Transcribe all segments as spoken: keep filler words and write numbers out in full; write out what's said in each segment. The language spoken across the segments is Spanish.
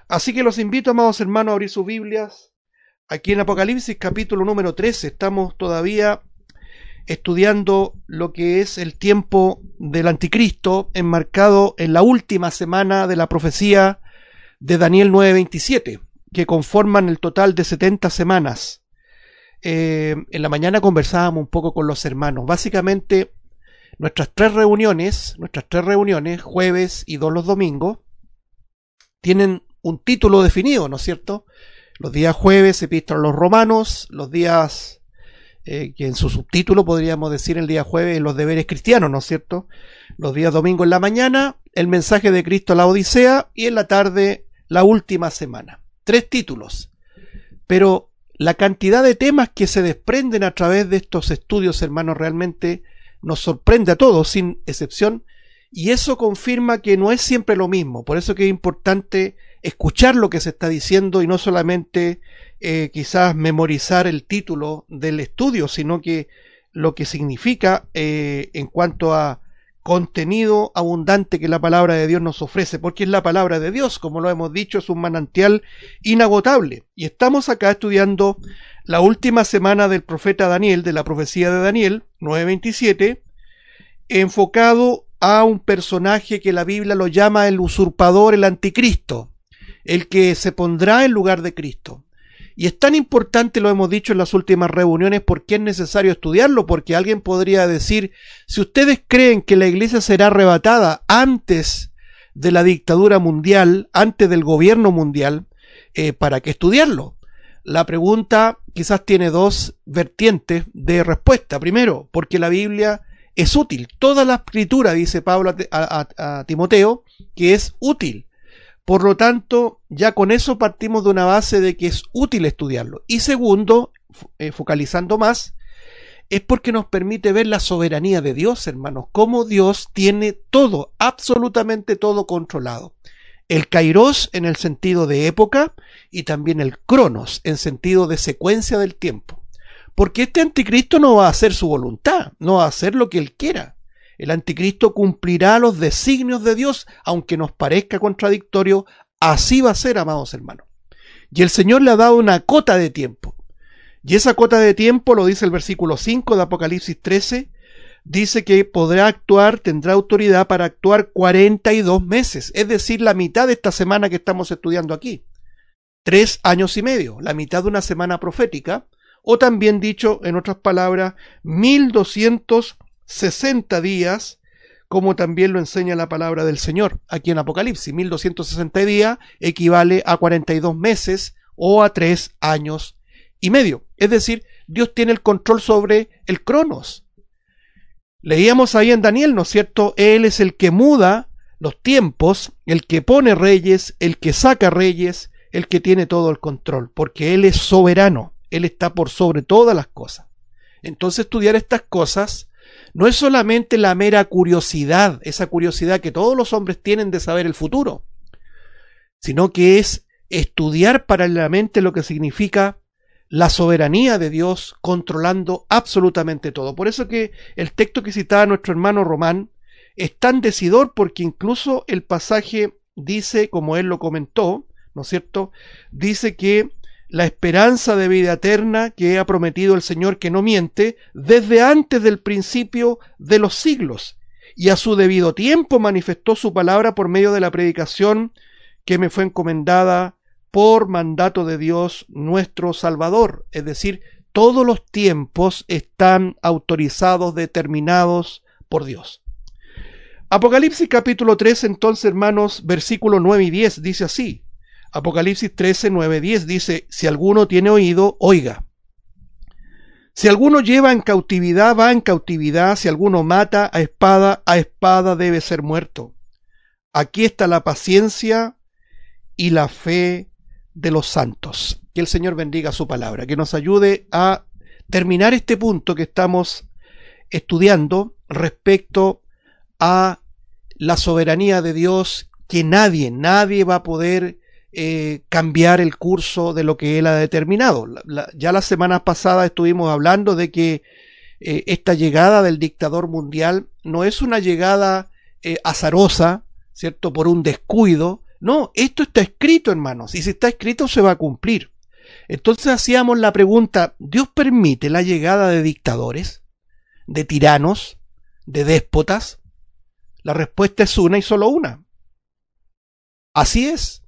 Así que los invito, amados hermanos, a abrir sus Biblias. Aquí en Apocalipsis capítulo número trece estamos todavía estudiando lo que es el tiempo del anticristo, enmarcado en la última semana de la profecía de Daniel nueve veintisiete, que conforman el total de setenta semanas. Eh, en la mañana conversábamos un poco con los hermanos. Básicamente, nuestras tres reuniones, nuestras tres reuniones, jueves y dos los domingos, tienen un título definido, ¿no es cierto? Los días jueves, Epístola a los Romanos, los días, eh, que en su subtítulo podríamos decir el día jueves, los deberes cristianos, ¿no es cierto? Los días domingo en la mañana, el mensaje de Cristo a la Odisea, y en la tarde, la última semana. Tres títulos. Pero la cantidad de temas que se desprenden a través de estos estudios, hermanos, realmente nos sorprende a todos, sin excepción, y eso confirma que no es siempre lo mismo. Por eso que es importante escuchar lo que se está diciendo y no solamente eh, quizás memorizar el título del estudio, sino que lo que significa eh, en cuanto a contenido abundante que la palabra de Dios nos ofrece, porque es la palabra de Dios, como lo hemos dicho, es un manantial inagotable. Y estamos acá estudiando la última semana del profeta Daniel, de la profecía de Daniel nueve veintisiete, enfocado a un personaje que la Biblia lo llama el usurpador, el anticristo, el que se pondrá en lugar de Cristo. Y es tan importante, lo hemos dicho en las últimas reuniones, porque es necesario estudiarlo, porque alguien podría decir, si ustedes creen que la iglesia será arrebatada antes de la dictadura mundial, antes del gobierno mundial, eh, ¿para qué estudiarlo? La pregunta quizás tiene dos vertientes de respuesta. Primero, porque la Biblia es útil. Toda la escritura, dice Pablo a, a, a Timoteo, que es útil. Por lo tanto, ya con eso partimos de una base de que es útil estudiarlo. Y segundo, eh, focalizando más, es porque nos permite ver la soberanía de Dios, hermanos, cómo Dios tiene todo, absolutamente todo controlado. El kairos en el sentido de época y también el cronos en sentido de secuencia del tiempo. Porque este anticristo no va a hacer su voluntad, no va a hacer lo que él quiera. El anticristo cumplirá los designios de Dios, aunque nos parezca contradictorio, así va a ser, amados hermanos. Y el Señor le ha dado una cota de tiempo. Y esa cota de tiempo, lo dice el versículo cinco de Apocalipsis trece, dice que podrá actuar, tendrá autoridad para actuar cuarenta y dos meses, es decir, la mitad de esta semana que estamos estudiando aquí. Tres años y medio, la mitad de una semana profética, o también dicho, en otras palabras, mil doscientos sesenta días, como también lo enseña la palabra del Señor aquí en Apocalipsis. mil doscientos sesenta días equivale a cuarenta y dos meses o a tres años y medio. Es decir, Dios tiene el control sobre el cronos. Leíamos ahí en Daniel, ¿no es cierto? Él es el que muda los tiempos, el que pone reyes, el que saca reyes, el que tiene todo el control, porque Él es soberano, Él está por sobre todas las cosas. Entonces estudiar estas cosas no es solamente la mera curiosidad, esa curiosidad que todos los hombres tienen de saber el futuro, sino que es estudiar paralelamente lo que significa la soberanía de Dios controlando absolutamente todo. Por eso que el texto que citaba nuestro hermano Román es tan decidor, porque incluso el pasaje dice, como él lo comentó, ¿no es cierto? Dice que la esperanza de vida eterna que ha prometido el Señor, que no miente, desde antes del principio de los siglos, y a su debido tiempo manifestó su palabra por medio de la predicación que me fue encomendada por mandato de Dios nuestro Salvador. Es decir, todos los tiempos están autorizados, determinados por Dios. Apocalipsis capítulo trece, entonces, hermanos, versículos nueve y diez, dice así. Apocalipsis trece, nueve, diez dice, si alguno tiene oído, oiga. Si alguno lleva en cautividad, va en cautividad. Si alguno mata a espada, a espada debe ser muerto. Aquí está la paciencia y la fe de los santos. Que el Señor bendiga su palabra, que nos ayude a terminar este punto que estamos estudiando respecto a la soberanía de Dios, que nadie, nadie va a poder Eh, cambiar el curso de lo que él ha determinado. La, la, ya la semana pasada estuvimos hablando de que eh, esta llegada del dictador mundial no es una llegada eh, azarosa, ¿cierto? Por un descuido, No, esto está escrito, hermanos, y si está escrito se va a cumplir. Entonces hacíamos la pregunta, ¿Dios permite la llegada de dictadores, de tiranos, de déspotas? La respuesta es una y solo una. Así es.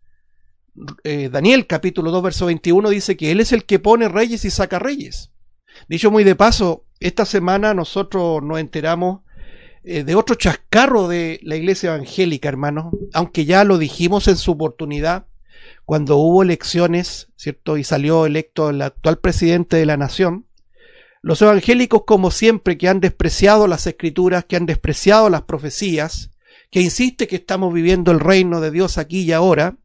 Eh, Daniel capítulo dos verso veintiuno dice que Él es el que pone reyes y saca reyes. Dicho muy de paso, esta semana nosotros nos enteramos eh, de otro chascarro de la iglesia evangélica, hermanos, aunque ya lo dijimos en su oportunidad, cuando hubo elecciones, ¿cierto? Y salió electo el actual presidente de la nación. Los evangélicos, como siempre, que han despreciado las escrituras, que han despreciado las profecías, que insiste que estamos viviendo el reino de Dios aquí y ahora,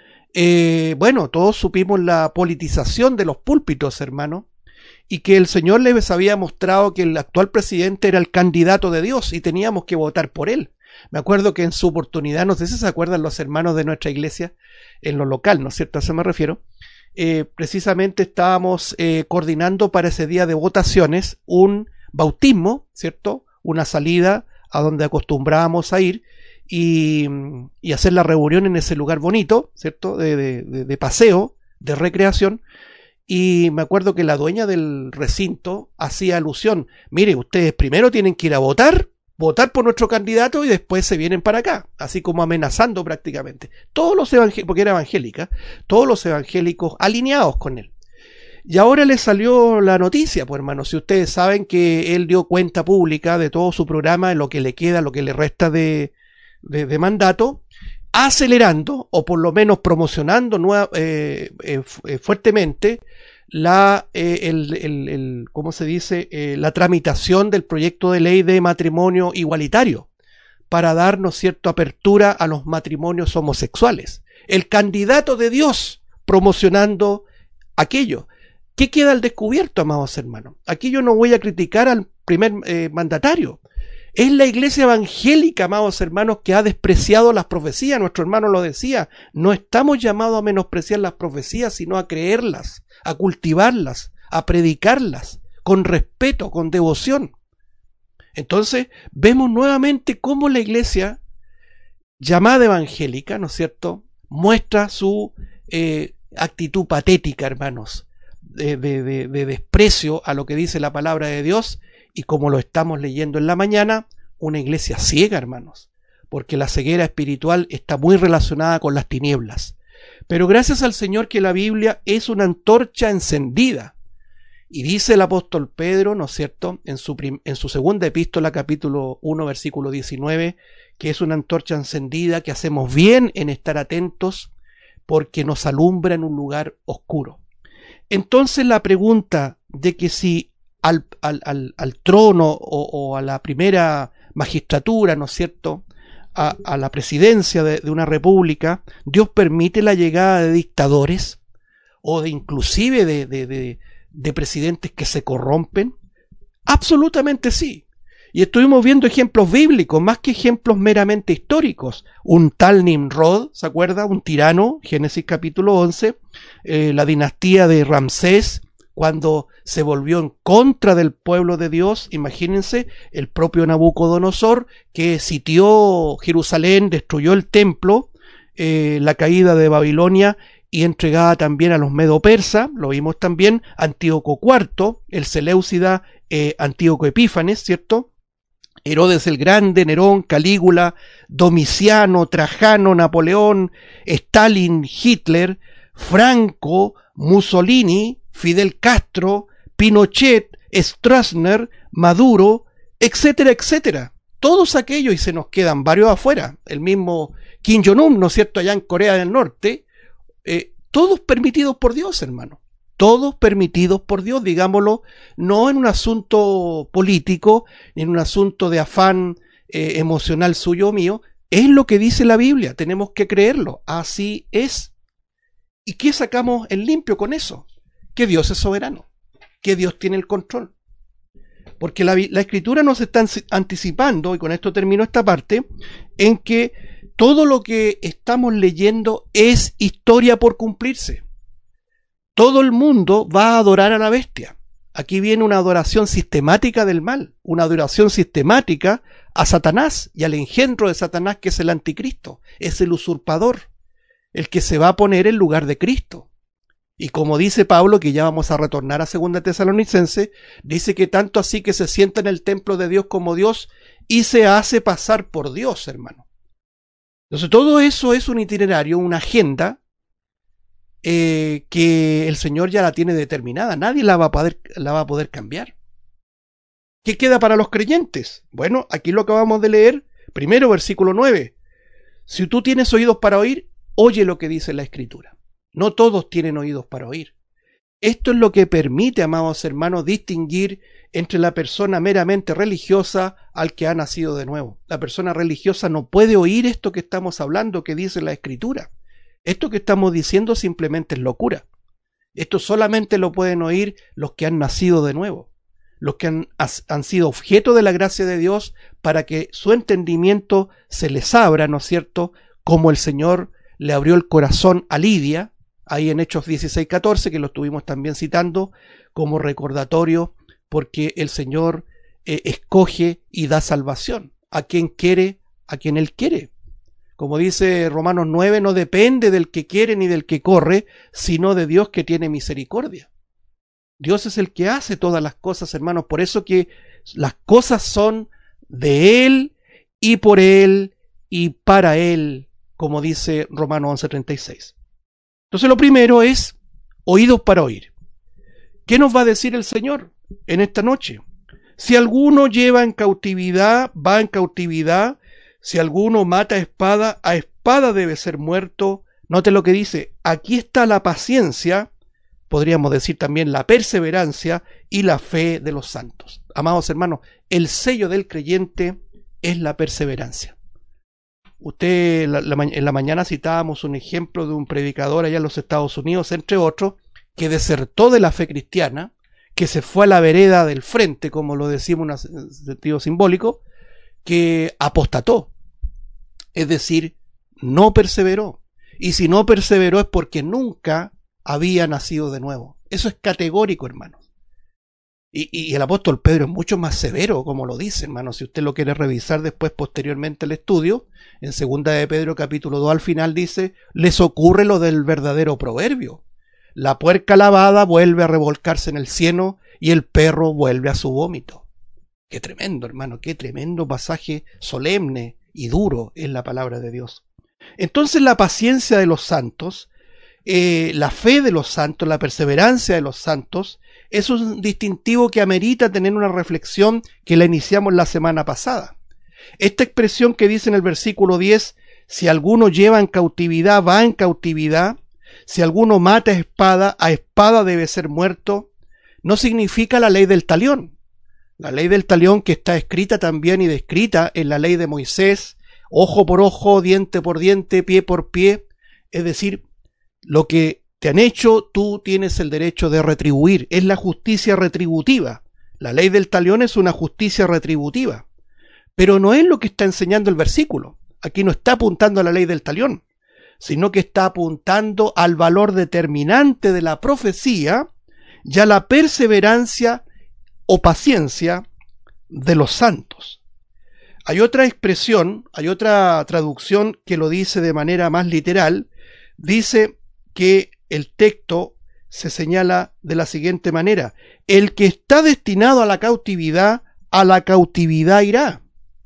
eh, bueno, todos supimos la politización de los púlpitos, hermano, y que el Señor les había mostrado que el actual presidente era el candidato de Dios y teníamos que votar por él. Me acuerdo que en su oportunidad, no sé si se acuerdan los hermanos de nuestra iglesia, en lo local, ¿no es cierto? A eso me refiero. Eh, precisamente estábamos eh, coordinando para ese día de votaciones un bautismo, ¿cierto? Una salida a donde acostumbrábamos a ir y, y hacer la reunión en ese lugar bonito, ¿cierto? De, de, de paseo, de recreación. Y me acuerdo que la dueña del recinto hacía alusión, mire, ustedes primero tienen que ir a votar, votar por nuestro candidato y después se vienen para acá, así como amenazando prácticamente. Todos los evangélicos, porque era evangélica, todos los evangélicos alineados con él. Y ahora le salió la noticia, pues hermanos, si ustedes saben que él dio cuenta pública de todo su programa, de lo que le queda, lo que le resta de, de, de mandato, acelerando o por lo menos promocionando nueva, eh, eh, fuertemente la eh, el, el, el ¿cómo se dice? Eh, la tramitación del proyecto de ley de matrimonio igualitario para darnos cierta apertura a los matrimonios homosexuales. El candidato de Dios promocionando aquello. ¿Qué queda al descubierto, amados hermanos? Aquí yo no voy a criticar al primer eh, mandatario. Es la iglesia evangélica, amados hermanos, que ha despreciado las profecías. Nuestro hermano lo decía, no estamos llamados a menospreciar las profecías, sino a creerlas, a cultivarlas, a predicarlas, con respeto, con devoción. Entonces, vemos nuevamente cómo la iglesia, llamada evangélica, ¿no es cierto?, muestra su eh, actitud patética, hermanos, de, de, de, de desprecio a lo que dice la palabra de Dios. Y como lo estamos leyendo en la mañana, una iglesia ciega, hermanos, porque la ceguera espiritual está muy relacionada con las tinieblas. Pero gracias al Señor que la Biblia es una antorcha encendida. Y dice el apóstol Pedro, ¿no es cierto?, en su, prim- en su segunda epístola, capítulo uno, versículo diecinueve, que es una antorcha encendida, que hacemos bien en estar atentos, porque nos alumbra en un lugar oscuro. Entonces la pregunta de que si Al, al, al, al trono o, o a la primera magistratura, ¿no es cierto?, a, a la presidencia de, de una república, Dios permite la llegada de dictadores o de inclusive de, de, de, de presidentes que se corrompen. Absolutamente sí. Y estuvimos viendo ejemplos bíblicos, más que ejemplos meramente históricos. Un tal Nimrod, ¿se acuerda? Un tirano, Génesis capítulo once, eh, la dinastía de Ramsés, cuando se volvió en contra del pueblo de Dios. Imagínense, el propio Nabucodonosor, que sitió Jerusalén, destruyó el templo, eh, la caída de Babilonia y entregada también a los medo-persas, lo vimos también, Antíoco cuarto, el Seleucida, eh, Antíoco Epífanes, ¿cierto? Herodes el Grande, Nerón, Calígula, Domiciano, Trajano, Napoleón, Stalin, Hitler, Franco, Mussolini, Fidel Castro, Pinochet, Stroessner, Maduro, etcétera, etcétera. Todos aquellos, y se nos quedan varios afuera, el mismo Kim Jong-un, ¿no es cierto?, allá en Corea del Norte, eh, todos permitidos por Dios, hermano. Todos permitidos por Dios, digámoslo, no en un asunto político, ni en un asunto de afán eh, emocional suyo o mío, es lo que dice la Biblia, tenemos que creerlo, así es. ¿Y qué sacamos en limpio con eso? Que Dios es soberano, que Dios tiene el control. Porque la, la Escritura nos está anticipando, y con esto termino esta parte, en que todo lo que estamos leyendo es historia por cumplirse. Todo el mundo va a adorar a la bestia. Aquí viene una adoración sistemática del mal, una adoración sistemática a Satanás y al engendro de Satanás, que es el anticristo, es el usurpador. el que se va a poner en lugar de Cristo. Y como dice Pablo, que ya vamos a retornar a Segunda Tesalonicense, dice que tanto así que se sienta en el templo de Dios como Dios y se hace pasar por Dios, hermano. Entonces todo eso es un itinerario, una agenda eh, que el Señor ya la tiene determinada. Nadie la va a poder, la va a poder cambiar. ¿Qué queda para los creyentes? Bueno, aquí lo acabamos de leer. Primero, versículo nueve. Si tú tienes oídos para oír, oye lo que dice la Escritura. No todos tienen oídos para oír. Esto es lo que permite, amados hermanos, distinguir entre la persona meramente religiosa al que ha nacido de nuevo. La persona religiosa no puede oír esto que estamos hablando, que dice la Escritura. Esto que estamos diciendo simplemente es locura. Esto solamente lo pueden oír los que han nacido de nuevo, los que han, han sido objeto de la gracia de Dios para que su entendimiento se les abra, ¿no es cierto?, como el Señor le abrió el corazón a Lidia, ahí en Hechos dieciséis catorce, que lo estuvimos también citando como recordatorio, porque el Señor eh, escoge y da salvación a quien quiere, a quien Él quiere. Como dice Romanos nueve, no depende del que quiere ni del que corre, sino de Dios que tiene misericordia. Dios es el que hace todas las cosas, hermanos, por eso que las cosas son de Él y por Él y para Él, como dice Romanos once treinta y seis. Entonces lo primero es oídos para oír. ¿Qué nos va a decir el Señor en esta noche? Si alguno lleva en cautividad, va en cautividad. Si alguno mata a espada, a espada debe ser muerto. Note lo que dice, aquí está la paciencia, podríamos decir también la perseverancia y la fe de los santos. Amados hermanos, el sello del creyente es la perseverancia. Usted, la, la, en la mañana citábamos un ejemplo de un predicador allá en los Estados Unidos, entre otros, que desertó de la fe cristiana, que se fue a la vereda del frente, como lo decimos en un sentido simbólico, que apostató. Es decir, no perseveró. Y si no perseveró es porque nunca había nacido de nuevo. Eso es categórico, hermanos. Y, y el apóstol Pedro es mucho más severo, como lo dice, hermano. Si usted lo quiere revisar después, posteriormente, el estudio, en segunda de Pedro capítulo dos al final dice, les ocurre lo del verdadero proverbio. La puerca lavada vuelve a revolcarse en el cieno y el perro vuelve a su vómito. Qué tremendo, hermano, qué tremendo pasaje solemne y duro es la palabra de Dios. Entonces la paciencia de los santos, eh, la fe de los santos, la perseverancia de los santos, es un distintivo que amerita tener una reflexión que la iniciamos la semana pasada. Esta expresión que dice en el versículo diez, si alguno lleva en cautividad, va en cautividad, si alguno mata a espada, a espada debe ser muerto, no significa la ley del talión. La ley del talión que está escrita también y descrita en la ley de Moisés, ojo por ojo, diente por diente, pie por pie, es decir, lo que te han hecho, tú tienes el derecho de retribuir, es la justicia retributiva. La ley del talión es una justicia retributiva, pero no es lo que está enseñando el versículo. Aquí no está apuntando a la ley del talión, sino que está apuntando al valor determinante de la profecía y a la perseverancia o paciencia de los santos. Hay otra expresión, hay otra traducción que lo dice de manera más literal, dice que el texto se señala de la siguiente manera, el que está destinado a la cautividad, a la cautividad irá.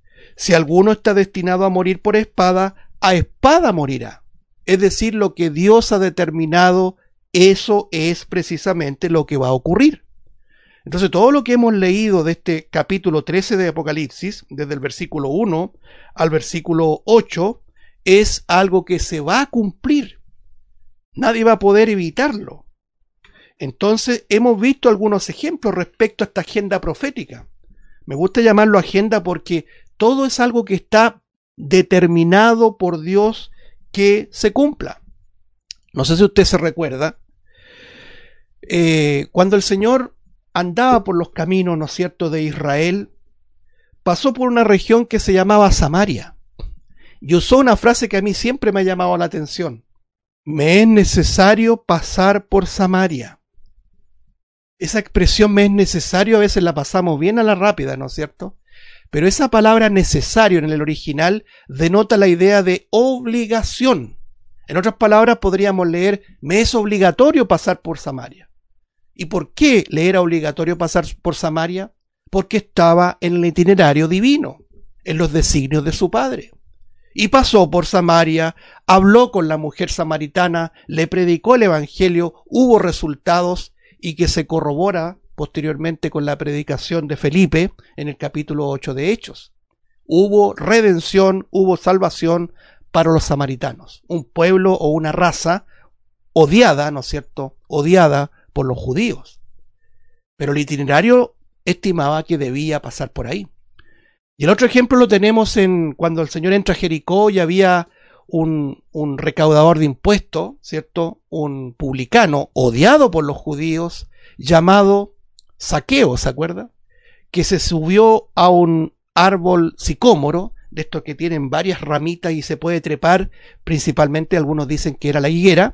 Si alguno está destinado a morir por espada, a espada morirá. Es decir, lo que Dios ha determinado, eso es precisamente lo que va a ocurrir. Entonces todo lo que hemos leído de este capítulo trece de Apocalipsis, desde el versículo uno al versículo ocho, es algo que se va a cumplir. Nadie va a poder evitarlo. Entonces hemos visto algunos ejemplos respecto a esta agenda profética. Me gusta llamarlo agenda porque todo es algo que está determinado por Dios que se cumpla. No sé si usted se recuerda, eh, cuando el Señor andaba por los caminos, ¿no es cierto?, de Israel, pasó por una región que se llamaba Samaria y usó una frase que a mí siempre me ha llamado la atención. Me es necesario pasar por Samaria. Esa expresión me es necesario a veces la pasamos bien a la rápida, ¿no es cierto? Pero esa palabra necesario en el original denota la idea de obligación. En otras palabras, podríamos leer, me es obligatorio pasar por Samaria. ¿Y por qué le era obligatorio pasar por Samaria? Porque estaba en el itinerario divino, en los designios de su Padre. Y pasó por Samaria, habló con la mujer samaritana, le predicó el evangelio, hubo resultados y que se corrobora posteriormente con la predicación de Felipe en el capítulo ocho de Hechos. Hubo redención, hubo salvación para los samaritanos, un pueblo o una raza odiada, ¿no es cierto?, odiada por los judíos. Pero el itinerario estimaba que debía pasar por ahí. Y el otro ejemplo lo tenemos en cuando el Señor entra a Jericó y había un, un recaudador de impuestos, ¿cierto?, un publicano odiado por los judíos llamado Zaqueo, ¿se acuerda?, que se subió a un árbol sicómoro, de estos que tienen varias ramitas y se puede trepar, principalmente algunos dicen que era la higuera,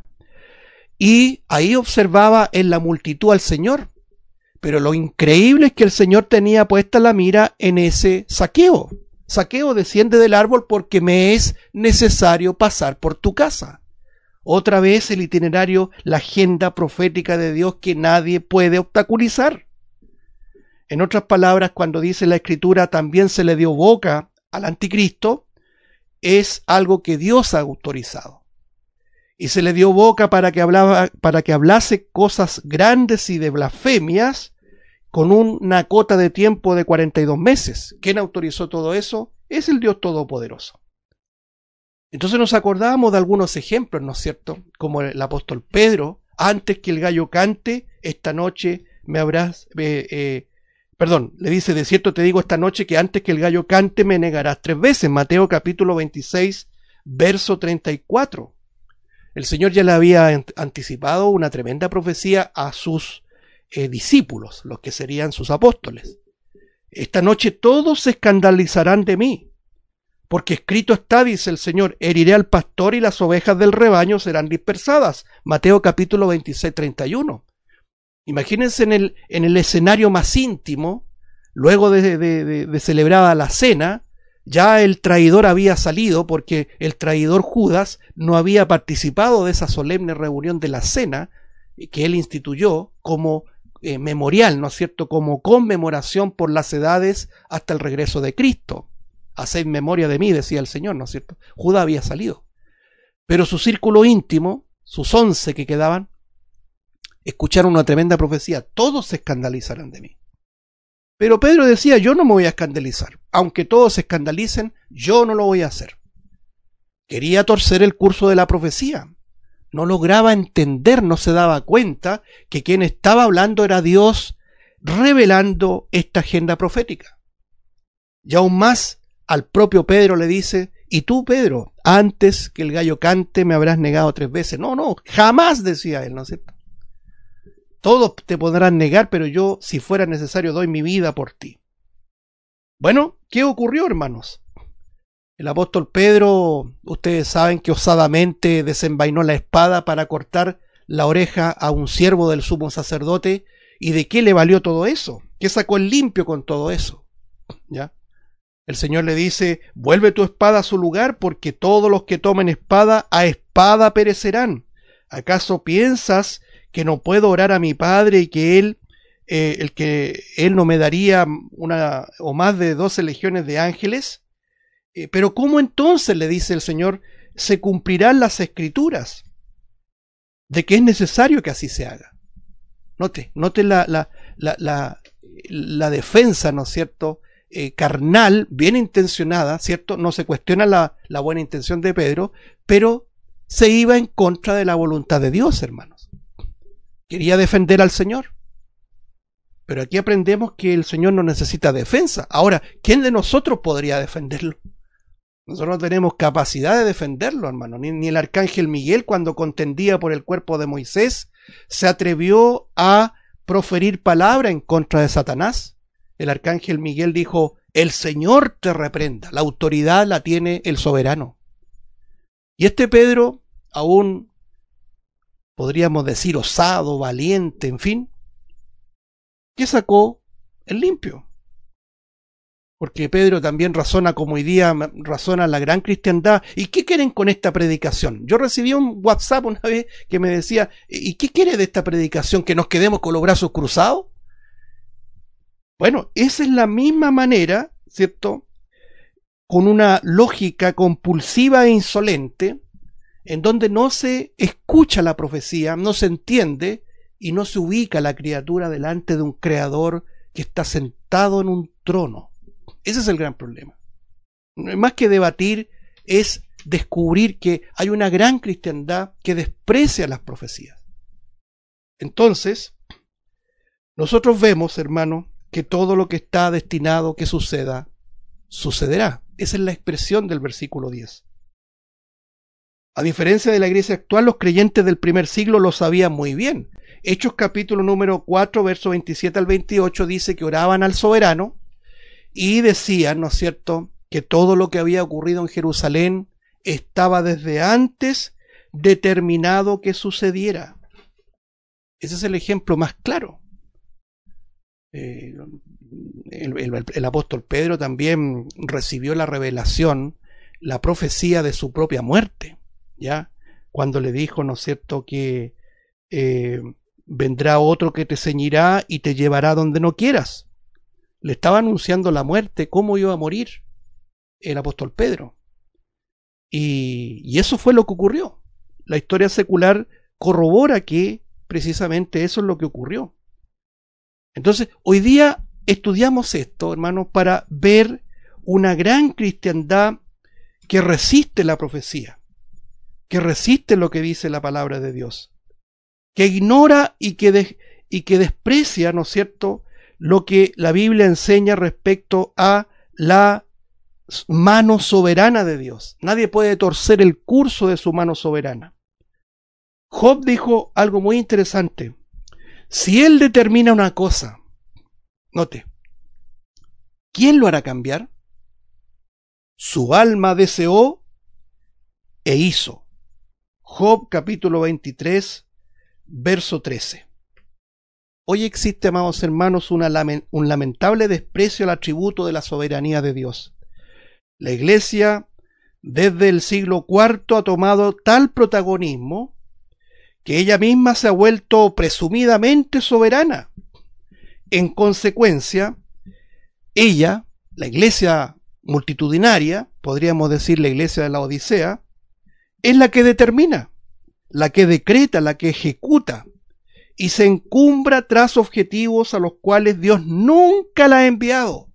y ahí observaba en la multitud al Señor. Pero lo increíble es que el Señor tenía puesta la mira en ese Zaqueo. Zaqueo, desciende del árbol porque me es necesario pasar por tu casa. Otra vez el itinerario, la agenda profética de Dios que nadie puede obstaculizar. En otras palabras, cuando dice la Escritura también se le dio boca al anticristo, es algo que Dios ha autorizado. Y se le dio boca para que, hablaba, para que hablase cosas grandes y de blasfemias con una cota de tiempo de cuarenta y dos meses. ¿Quién autorizó todo eso? Es el Dios Todopoderoso. Entonces nos acordamos de algunos ejemplos, ¿no es cierto? Como el apóstol Pedro, antes que el gallo cante, esta noche me habrás... Eh, eh, perdón, le dice, de cierto te digo esta noche que antes que el gallo cante me negarás tres veces. Mateo capítulo veintiséis, verso treinta y cuatro. El Señor ya le había anticipado una tremenda profecía a sus eh, discípulos, los que serían sus apóstoles. Esta noche todos se escandalizarán de mí, porque escrito está, dice el Señor, heriré al pastor y las ovejas del rebaño serán dispersadas. Mateo capítulo veintiséis, treinta y uno. Imagínense en el, en el escenario más íntimo, luego de, de, de, de celebrada la cena, ya el traidor había salido porque el traidor Judas no había participado de esa solemne reunión de la cena que él instituyó como eh, memorial, ¿no es cierto?, como conmemoración por las edades hasta el regreso de Cristo. Haced memoria de mí, decía el Señor, ¿no es cierto? Judas había salido. Pero su círculo íntimo, sus once que quedaban, escucharon una tremenda profecía. Todos se escandalizarán de mí. Pero Pedro decía, yo no me voy a escandalizar. Aunque todos se escandalicen, yo no lo voy a hacer. Quería torcer el curso de la profecía. No lograba entender, no se daba cuenta que quien estaba hablando era Dios revelando esta agenda profética. Y aún más, al propio Pedro le dice, y tú, Pedro, antes que el gallo cante me habrás negado tres veces. No, no, jamás, decía él, ¿no es cierto? Todos te podrán negar, pero yo, si fuera necesario, doy mi vida por ti. Bueno, ¿qué ocurrió, hermanos? El apóstol Pedro, ustedes saben que osadamente desenvainó la espada para cortar la oreja a un siervo del sumo sacerdote. ¿Y de qué le valió todo eso? ¿Qué sacó el limpio con todo eso? ¿Ya? El Señor le dice, vuelve tu espada a su lugar, porque todos los que tomen espada, a espada perecerán. ¿Acaso piensas que no puedo orar a mi Padre y que Él, eh, el que Él no me daría una o más de doce legiones de ángeles? Eh, pero ¿cómo entonces, le dice el Señor, se cumplirán las Escrituras de que es necesario que así se haga? Note, note la, la, la, la, la defensa, ¿no es cierto?, eh, carnal, bien intencionada, ¿cierto? No se cuestiona la, la buena intención de Pedro, pero se iba en contra de la voluntad de Dios, hermanos. Quería defender al Señor. Pero aquí aprendemos que el Señor no necesita defensa. Ahora, ¿quién de nosotros podría defenderlo? Nosotros no tenemos capacidad de defenderlo, hermano. Ni, ni el arcángel Miguel, cuando contendía por el cuerpo de Moisés, se atrevió a proferir palabra en contra de Satanás. El arcángel Miguel dijo, el Señor te reprenda. La autoridad la tiene el soberano. Y este Pedro, aún podríamos decir osado, valiente, en fin, ¿qué sacó? El limpio. porque Pedro también razona como hoy día razona la gran cristiandad. ¿Y qué quieren con esta predicación? Yo recibí un WhatsApp una vez que me decía, ¿y qué quiere de esta predicación? ¿Que nos quedemos con los brazos cruzados? Bueno, esa es la misma manera, ¿cierto?, con una lógica compulsiva e insolente, en donde no se escucha la profecía, no se entiende y no se ubica la criatura delante de un creador que está sentado en un trono. Ese es el gran problema. Más que debatir, es descubrir que hay una gran cristiandad que desprecia las profecías. Entonces, nosotros vemos, hermano, que todo lo que está destinado que suceda, sucederá. Esa es la expresión del versículo diez. A diferencia de la iglesia actual, los creyentes del primer siglo lo sabían muy bien. Hechos capítulo número cuatro, verso veintisiete al veintiocho, dice que oraban al soberano y decían, ¿no es cierto?, que todo lo que había ocurrido en Jerusalén estaba desde antes determinado que sucediera. Ese es el ejemplo más claro. Eh, el, el, el apóstol Pedro también recibió la revelación, la profecía de su propia muerte, ¿ya? Cuando le dijo, ¿no es cierto?, que eh, vendrá otro que te ceñirá y te llevará donde no quieras. Le estaba anunciando la muerte, cómo iba a morir el apóstol Pedro. Y, y eso fue lo que ocurrió. La historia secular corrobora que precisamente eso es lo que ocurrió. Entonces, hoy día estudiamos esto, hermanos, para ver una gran cristiandad que resiste la profecía, que resiste lo que dice la palabra de Dios, que ignora y que, de, y que desprecia, ¿no es cierto?, lo que la Biblia enseña respecto a la mano soberana de Dios. Nadie puede torcer el curso de su mano soberana. Job dijo algo muy interesante. Si él determina una cosa, note, ¿quién lo hará cambiar? Su alma deseó e hizo. Job capítulo veintitrés, verso trece. Hoy existe, amados hermanos, una, un lamentable desprecio al atributo de la soberanía de Dios. La Iglesia, desde el siglo cuarto, ha tomado tal protagonismo que ella misma se ha vuelto presumidamente soberana. En consecuencia, ella, la iglesia multitudinaria, podríamos decir la iglesia de la Odisea, es la que determina, la que decreta, la que ejecuta, y se encumbra tras objetivos a los cuales Dios nunca la ha enviado.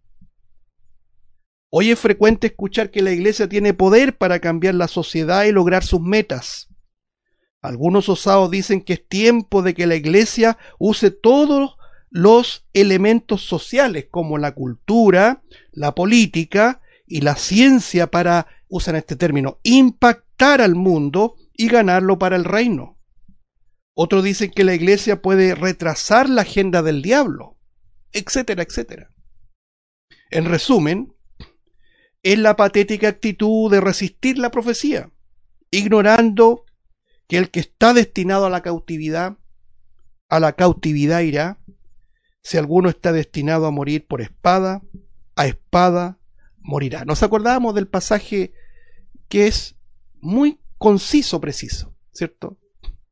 Hoy es frecuente escuchar que la iglesia tiene poder para cambiar la sociedad y lograr sus metas. Algunos osados dicen que es tiempo de que la iglesia use todos los elementos sociales como la cultura, la política y la ciencia para, usan este término, impactar al mundo y ganarlo para el reino. Otros dicen que la iglesia puede retrasar la agenda del diablo, etcétera, etcétera. En resumen, es la patética actitud de resistir la profecía, ignorando que el que está destinado a la cautividad, a la cautividad irá. Si alguno está destinado a morir por espada, a espada morirá. Nos acordamos del pasaje que es muy conciso, preciso, ¿cierto?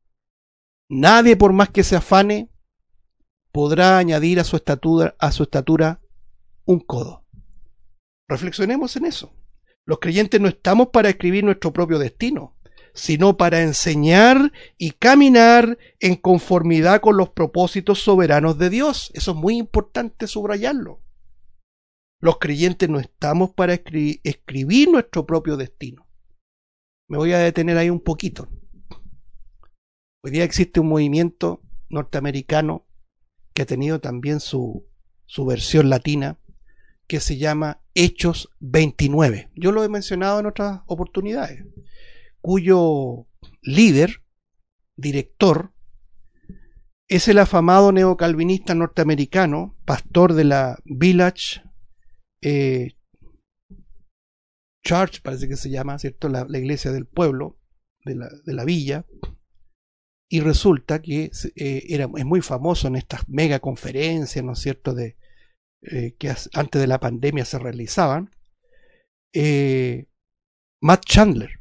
Nadie, por más que se afane, podrá añadir a su estatura, a su estatura un codo. Reflexionemos en eso. Los creyentes no estamos para escribir nuestro propio destino, sino para enseñar y caminar en conformidad con los propósitos soberanos de Dios. Eso es muy importante subrayarlo. Los creyentes no estamos para escri- escribir nuestro propio destino. Me voy a detener ahí un poquito. Hoy día existe un movimiento norteamericano que ha tenido también su, su versión latina, que se llama Hechos veintinueve. Yo lo he mencionado en otras oportunidades, cuyo líder, director, es el afamado neocalvinista norteamericano, pastor de la Village eh, Church, parece que se llama, ¿cierto? La, la iglesia del pueblo, de la, de la villa, y resulta que eh, era, es muy famoso en estas mega conferencias, ¿no es cierto?, de eh, que antes de la pandemia se realizaban. Eh, Matt Chandler,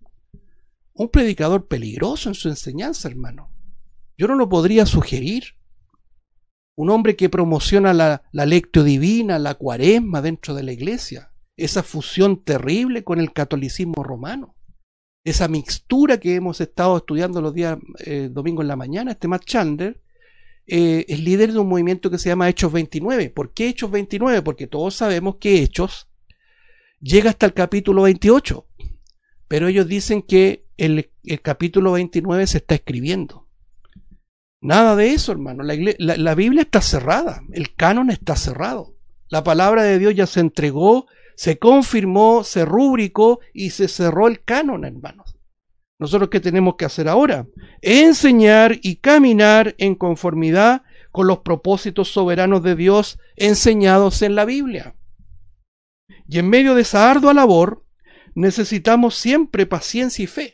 un predicador peligroso en su enseñanza, hermano. Yo no lo podría sugerir. Un hombre que promociona la, la lectio divina, la cuaresma dentro de la iglesia. Esa fusión terrible con el catolicismo romano. Esa mixtura que hemos estado estudiando los días eh, domingo en la mañana. Este Matt Chandler eh, es líder de un movimiento que se llama Hechos veintinueve. ¿Por qué Hechos veintinueve? Porque todos sabemos que Hechos llega hasta el capítulo veintiocho. Pero ellos dicen que el, el capítulo veintinueve se está escribiendo. Nada de eso, hermano. La, la, la Biblia está cerrada. El canon está cerrado. La palabra de Dios ya se entregó, se confirmó, se rubricó y se cerró el canon, hermanos. ¿Nosotros qué tenemos que hacer ahora? Enseñar y caminar en conformidad con los propósitos soberanos de Dios enseñados en la Biblia. Y en medio de esa ardua labor necesitamos siempre paciencia y fe.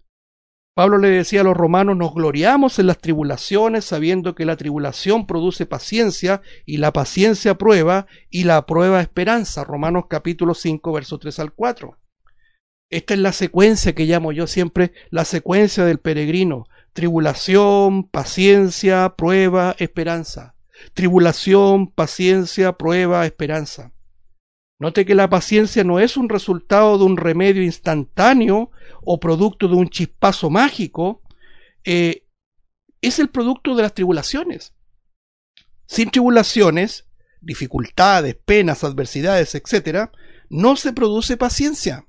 Pablo le decía a los romanos: nos gloriamos en las tribulaciones, sabiendo que la tribulación produce paciencia, y la paciencia prueba, y la prueba esperanza. Romanos capítulo cinco, verso tres al cuatro. Esta es la secuencia que llamo yo siempre la secuencia del peregrino. Tribulación, paciencia, prueba, esperanza. Tribulación, paciencia, prueba, esperanza. Note que la paciencia no es un resultado de un remedio instantáneo o producto de un chispazo mágico, eh, es el producto de las tribulaciones. Sin tribulaciones, dificultades, penas, adversidades, etcétera, no se produce paciencia.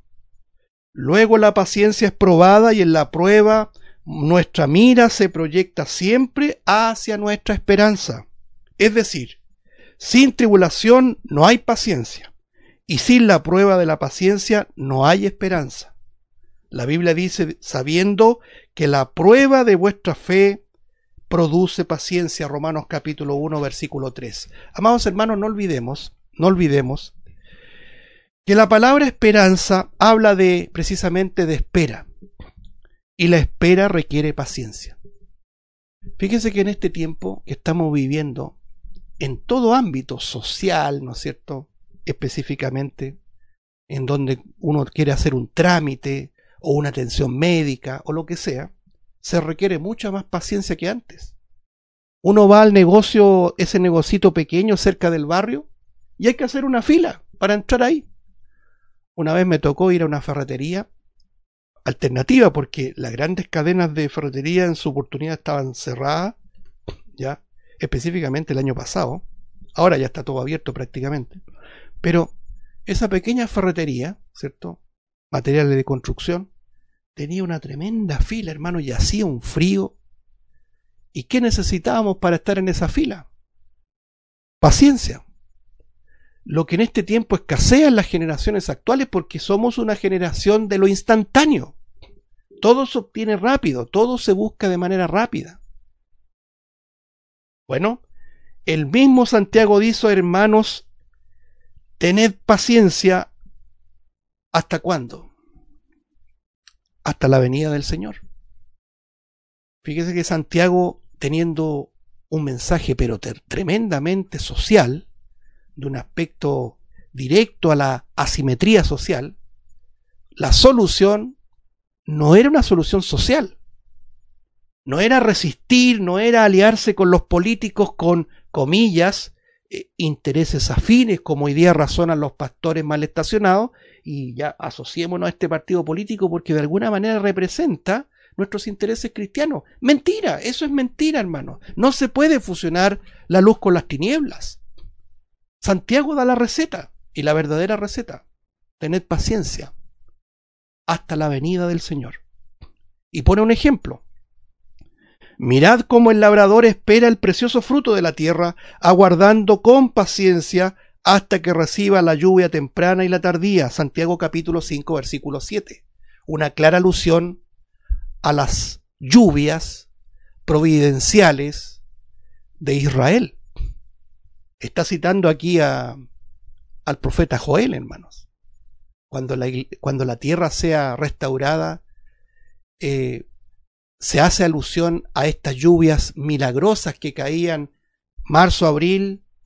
Luego la paciencia es probada y en la prueba nuestra mira se proyecta siempre hacia nuestra esperanza. Es decir, sin tribulación no hay paciencia. Y sin la prueba de la paciencia no hay esperanza. La Biblia dice: sabiendo que la prueba de vuestra fe produce paciencia. Romanos capítulo uno, versículo tres. Amados hermanos, no olvidemos, no olvidemos que la palabra esperanza habla de, precisamente de espera. Y la espera requiere paciencia. Fíjense que en este tiempo que estamos viviendo, en todo ámbito social, ¿no es cierto?, específicamente, en donde uno quiere hacer un trámite o una atención médica o lo que sea, se requiere mucha más paciencia que antes. Uno va al negocio, ese negocito pequeño cerca del barrio, y hay que hacer una fila para entrar ahí. Una vez me tocó ir a una ferretería alternativa, porque las grandes cadenas de ferretería en su oportunidad estaban cerradas, ya, específicamente el año pasado. Ahora ya está todo abierto prácticamente. Pero esa pequeña ferretería, ¿cierto?, materiales de construcción, tenía una tremenda fila, hermano, y hacía un frío. ¿Y qué necesitábamos para estar en esa fila? Paciencia. Lo que en este tiempo escasea en las generaciones actuales, porque somos una generación de lo instantáneo. Todo se obtiene rápido, todo se busca de manera rápida. Bueno, el mismo Santiago dice: hermanos, tened paciencia. ¿Hasta cuándo? Hasta la venida del Señor. Fíjese que Santiago, teniendo un mensaje pero tremendamente social, de un aspecto directo a la asimetría social, la solución no era una solución social. No era resistir, no era aliarse con los políticos con, comillas, eh, intereses afines, como hoy día razonan los pastores mal estacionados, y ya asociémonos a este partido político porque de alguna manera representa nuestros intereses cristianos. Mentira, eso es mentira, hermano. No se puede fusionar la luz con las tinieblas. Santiago da la receta, y la verdadera receta: tened paciencia hasta la venida del Señor. Y pone un ejemplo: mirad cómo el labrador espera el precioso fruto de la tierra, aguardando con paciencia hasta que reciba la lluvia temprana y la tardía. Santiago capítulo cinco, versículo siete. Una clara alusión a las lluvias providenciales de Israel. Está citando aquí a, al profeta Joel, hermanos. Cuando la, cuando la tierra sea restaurada, eh, se hace alusión a estas lluvias milagrosas que caían marzo, abril,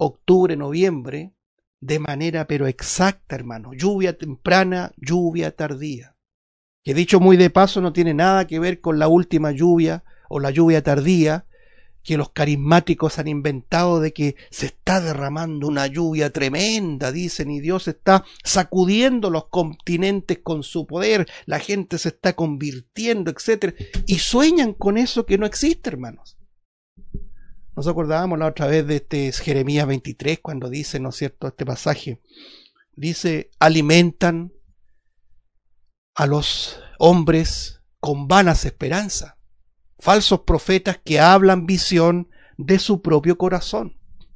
octubre, noviembre, de manera pero exacta, hermano. Lluvia temprana, lluvia tardía. Que dicho muy de paso no tiene nada que ver con la última lluvia o la lluvia tardía, que los carismáticos han inventado de que se está derramando una lluvia tremenda, dicen, y Dios está sacudiendo los continentes con su poder, la gente se está convirtiendo, etcétera, y sueñan con eso que no existe, hermanos. Nos acordábamos la otra vez de este Jeremías veintitrés, cuando dice, ¿no es cierto?, este pasaje, dice, alimentan a los hombres con vanas esperanzas, falsos profetas que hablan visión de su propio corazón.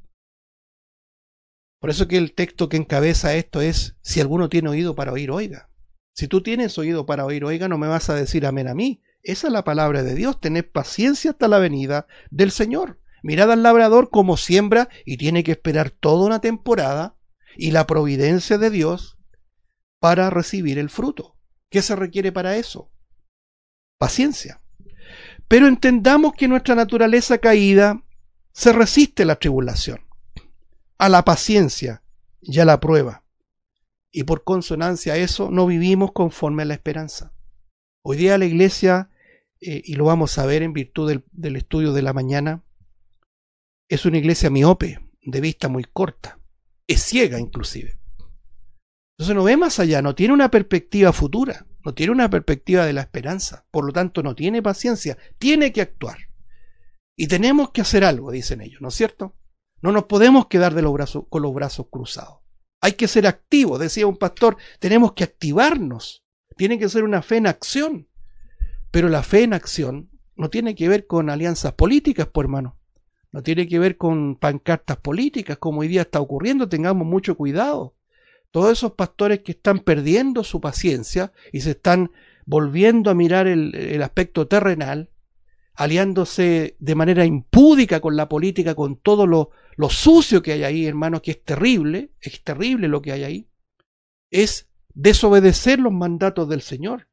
Por eso que el texto que encabeza esto es, si alguno tiene oído para oír, oiga. Si tú tienes oído para oír, oiga, no me vas a decir amén a mí. Esa es la palabra de Dios, tened paciencia hasta la venida del Señor. Mirad al labrador como siembra y tiene que esperar toda una temporada y la providencia de Dios para recibir el fruto. ¿Qué se requiere para eso? Paciencia. Pero entendamos que nuestra naturaleza caída se resiste a la tribulación, a la paciencia y a la prueba. Y por consonancia a eso no vivimos conforme a la esperanza. Hoy día la iglesia, eh, y lo vamos a ver en virtud del, del estudio de la mañana, es una iglesia miope, de vista muy corta, es ciega inclusive. Entonces no ve más allá, no tiene una perspectiva futura, no tiene una perspectiva de la esperanza, por lo tanto no tiene paciencia, tiene que actuar. Y tenemos que hacer algo, dicen ellos, ¿no es cierto? No nos podemos quedar de los brazos, con los brazos cruzados. Hay que ser activos, decía un pastor, tenemos que activarnos, tiene que ser una fe en acción. Pero la fe en acción no tiene que ver con alianzas políticas, pues hermano. No tiene que ver con pancartas políticas, como hoy día está ocurriendo, tengamos mucho cuidado. Todos esos pastores que están perdiendo su paciencia y se están volviendo a mirar el, el aspecto terrenal, aliándose de manera impúdica con la política, con todo lo, lo sucio que hay ahí, hermanos, que es terrible, es terrible lo que hay ahí, es desobedecer los mandatos del Señor.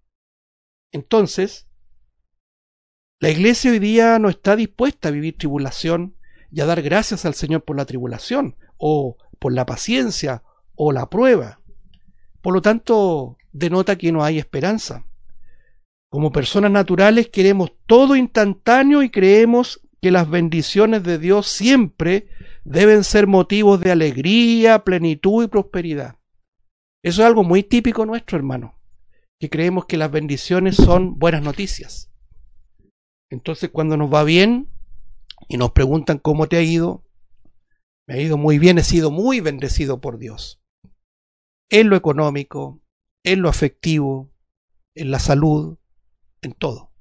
Entonces, la iglesia hoy día no está dispuesta a vivir tribulación y a dar gracias al Señor por la tribulación, o por la paciencia, o la prueba. Por lo tanto, denota que no hay esperanza. Como personas naturales queremos todo instantáneo y creemos que las bendiciones de Dios siempre deben ser motivos de alegría, plenitud y prosperidad. Eso es algo muy típico nuestro, hermano, que creemos que las bendiciones son buenas noticias. Entonces, cuando nos va bien y nos preguntan cómo te ha ido, me ha ido muy bien, he sido muy bendecido por Dios. En lo económico, en lo afectivo, en la salud, en todo.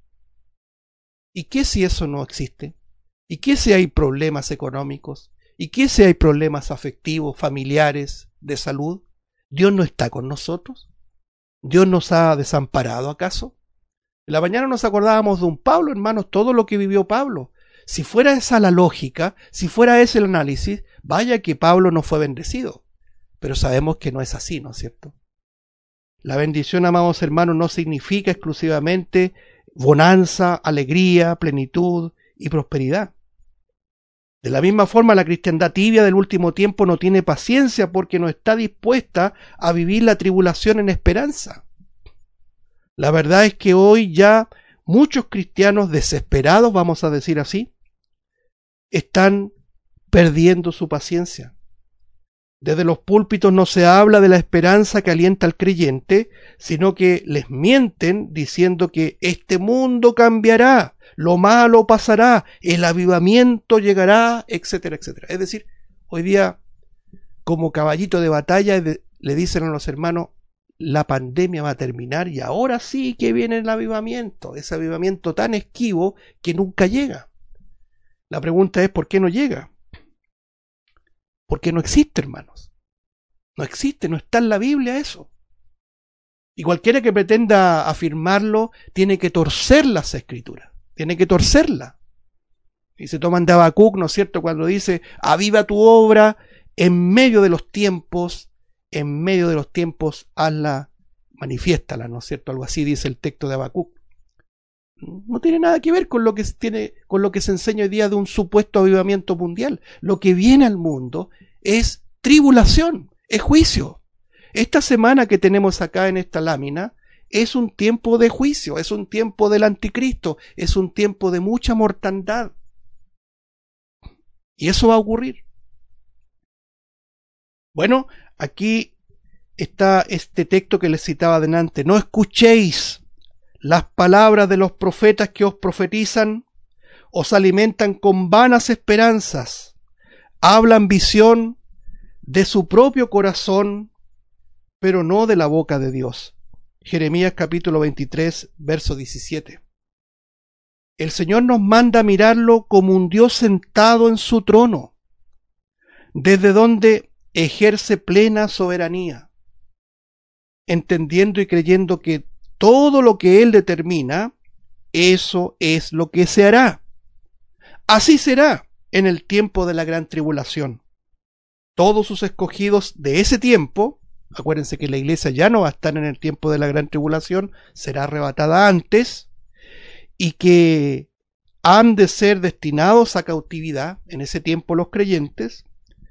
¿Y qué si eso no existe? ¿Y qué si hay problemas económicos? ¿Y qué si hay problemas afectivos, familiares, de salud? ¿Dios no está con nosotros? ¿Dios nos ha desamparado acaso? En la mañana nos acordábamos de un Pablo, hermanos, todo lo que vivió Pablo. Si fuera esa la lógica, si fuera ese el análisis, vaya que Pablo no fue bendecido. Pero sabemos que no es así, ¿no es cierto? La bendición, amados hermanos, no significa exclusivamente bonanza, alegría, plenitud y prosperidad. De la misma forma, la cristiandad tibia del último tiempo no tiene paciencia porque no está dispuesta a vivir la tribulación en esperanza. La verdad es que hoy ya muchos cristianos desesperados, vamos a decir así, están perdiendo su paciencia. Desde los púlpitos no se habla de la esperanza que alienta al creyente, sino que les mienten diciendo que este mundo cambiará, lo malo pasará, el avivamiento llegará, etcétera, etcétera. Es decir, hoy día, como caballito de batalla, le dicen a los hermanos, la pandemia va a terminar y ahora sí que viene el avivamiento, ese avivamiento tan esquivo que nunca llega. La pregunta es, ¿por qué no llega? Porque no existe, hermanos. No existe, no está en la Biblia eso. Y cualquiera que pretenda afirmarlo tiene que torcer las escrituras, tiene que torcerla. Y se toman de Habacuc, ¿no es cierto?, cuando dice, aviva tu obra en medio de los tiempos, en medio de los tiempos, hazla, manifiéstala, ¿no es cierto? Algo así dice el texto de Habacuc. No tiene nada que ver con lo que tiene, con lo que se enseña hoy día de un supuesto avivamiento mundial. Lo que viene al mundo es tribulación, es juicio. Esta semana que tenemos acá en esta lámina es un tiempo de juicio, es un tiempo del anticristo, es un tiempo de mucha mortandad. Y eso va a ocurrir. Bueno, aquí está este texto que les citaba delante. No escuchéis las palabras de los profetas que os profetizan, os alimentan con vanas esperanzas, hablan visión de su propio corazón, pero no de la boca de Dios. Jeremías capítulo veintitrés, verso diecisiete. El Señor nos manda a mirarlo como un Dios sentado en su trono, desde donde ejerce plena soberanía, entendiendo y creyendo que todo lo que Él determina, eso es lo que se hará. Así será en el tiempo de la gran tribulación. Todos sus escogidos de ese tiempo, acuérdense que la iglesia ya no va a estar en el tiempo de la gran tribulación, será arrebatada antes, y que han de ser destinados a cautividad, en ese tiempo los creyentes,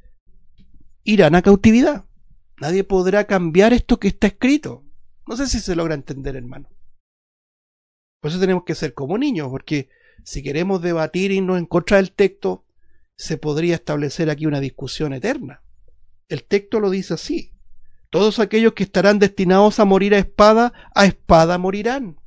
irán a cautividad. Nadie podrá cambiar esto que está escrito. No sé si se logra entender, hermano. Por eso tenemos que ser como niños, porque si queremos debatir y irnos en contra del texto, se podría establecer aquí una discusión eterna. El texto lo dice así: todos aquellos que estarán destinados a morir a espada, a espada morirán.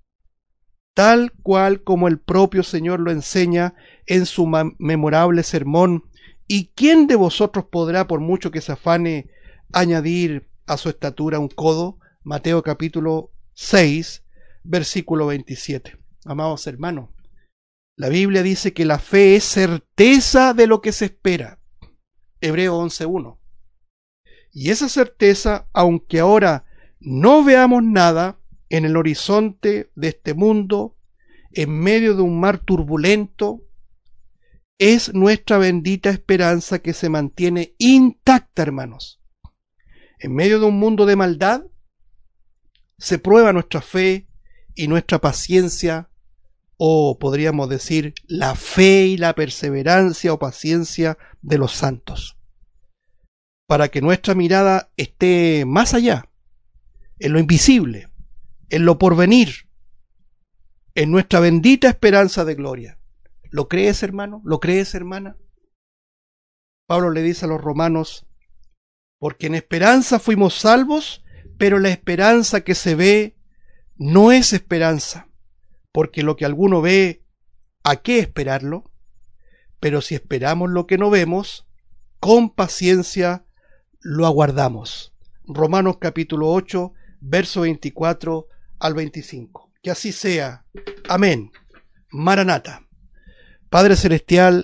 Tal cual como el propio Señor lo enseña en su memorable sermón. ¿Y quién de vosotros podrá, por mucho que se afane, añadir a su estatura un codo? Mateo capítulo seis, versículo veintisiete. Amados hermanos, la Biblia dice que la fe es certeza de lo que se espera. Hebreos once uno. Y esa certeza, aunque ahora no veamos nada en el horizonte de este mundo, en medio de un mar turbulento, es nuestra bendita esperanza que se mantiene intacta, hermanos. En medio de un mundo de maldad, se prueba nuestra fe y nuestra paciencia, o podríamos decir, la fe y la perseverancia o paciencia de los santos, para que nuestra mirada esté más allá, en lo invisible, en lo porvenir, en nuestra bendita esperanza de gloria. ¿Lo crees, hermano? ¿Lo crees, hermana? Pablo le dice a los romanos: porque en esperanza fuimos salvos, pero la esperanza que se ve no es esperanza, porque lo que alguno ve, ¿a qué esperarlo? Pero si esperamos lo que no vemos, con paciencia lo aguardamos. Romanos capítulo ocho, verso veinticuatro al veinticinco. Que así sea. Amén. Maranata. Padre Celestial,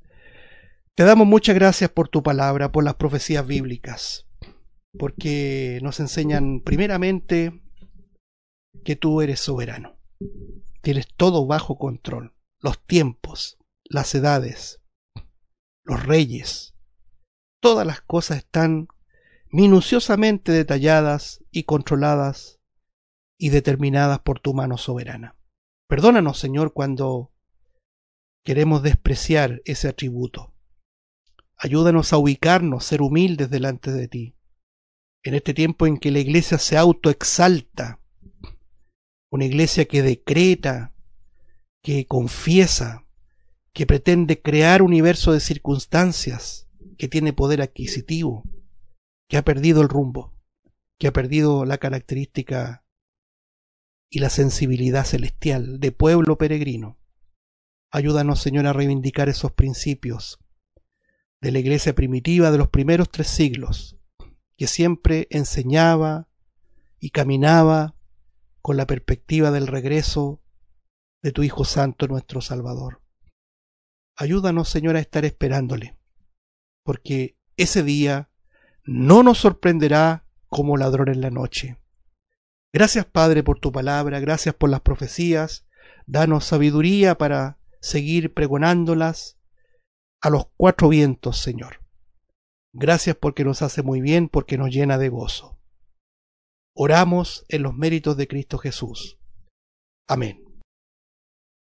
te damos muchas gracias por tu palabra, por las profecías bíblicas, porque nos enseñan primeramente que tú eres soberano. Tienes todo bajo control. Los tiempos, las edades, los reyes, todas las cosas están minuciosamente detalladas y controladas y determinadas por tu mano soberana. Perdónanos, Señor, cuando queremos despreciar ese atributo. Ayúdanos a ubicarnos, ser humildes delante de ti. En este tiempo en que la iglesia se autoexalta, una iglesia que decreta, que confiesa, que pretende crear un universo de circunstancias, que tiene poder adquisitivo, que ha perdido el rumbo, que ha perdido la característica y la sensibilidad celestial de pueblo peregrino. Ayúdanos, Señor, a reivindicar esos principios de la iglesia primitiva de los primeros tres siglos, que siempre enseñaba y caminaba con la perspectiva del regreso de tu Hijo Santo, nuestro Salvador. Ayúdanos, Señor, a estar esperándole, porque ese día no nos sorprenderá como ladrón en la noche. Gracias, Padre, por tu palabra, gracias por las profecías. Danos sabiduría para seguir pregonándolas a los cuatro vientos, Señor. Gracias porque nos hace muy bien, porque nos llena de gozo. Oramos en los méritos de Cristo Jesús. Amén.